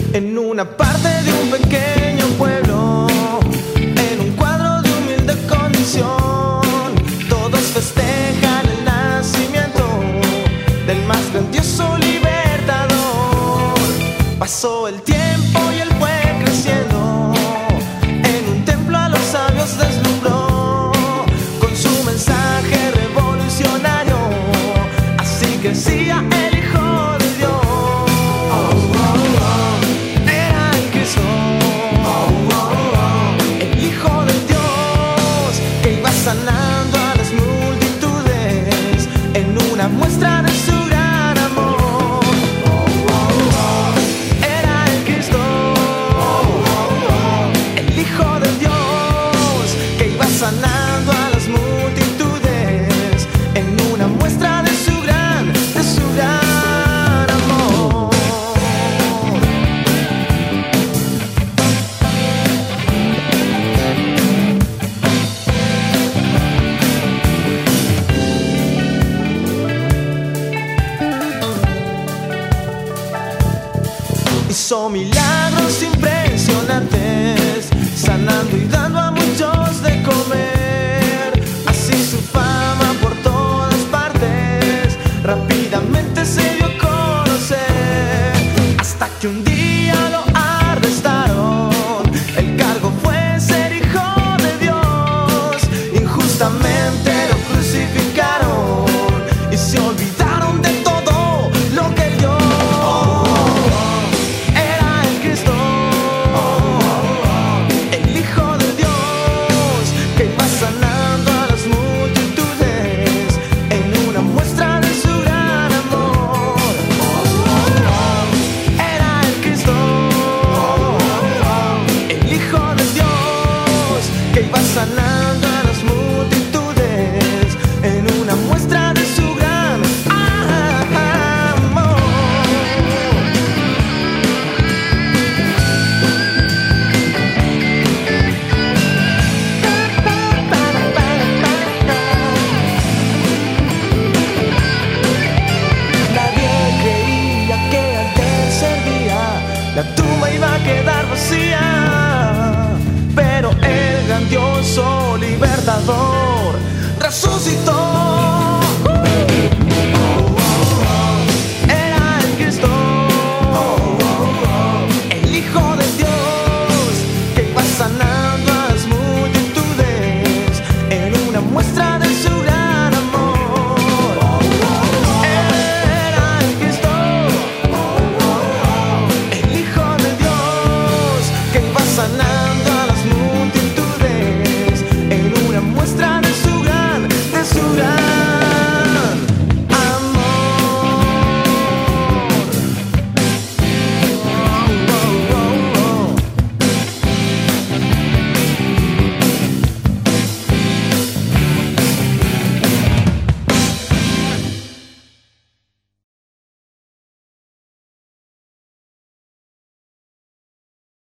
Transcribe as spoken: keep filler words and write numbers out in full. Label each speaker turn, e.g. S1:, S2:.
S1: en una parte de un pequeño pueblo, en un cuadro de humilde condición, todos festejan el nacimiento del más grandioso libertador. Pasó el tiempo y él fue creciendo, en un templo a los sabios deslumbró con su mensaje revolucionario. Así crecía el Hijo de Dios. Era el Cristo, el Hijo de Dios, que iba sanando a las multitudes en una muestra de su gran amor. Era el Cristo, el Hijo de Dios, que iba sanando a las multitudes en una muestra de su gran, de su gran amor. Hizo milagros impresionantes, sanando y dando a muchos de comer. Así su fama por todas partes rápidamente se dio a conocer, hasta que un día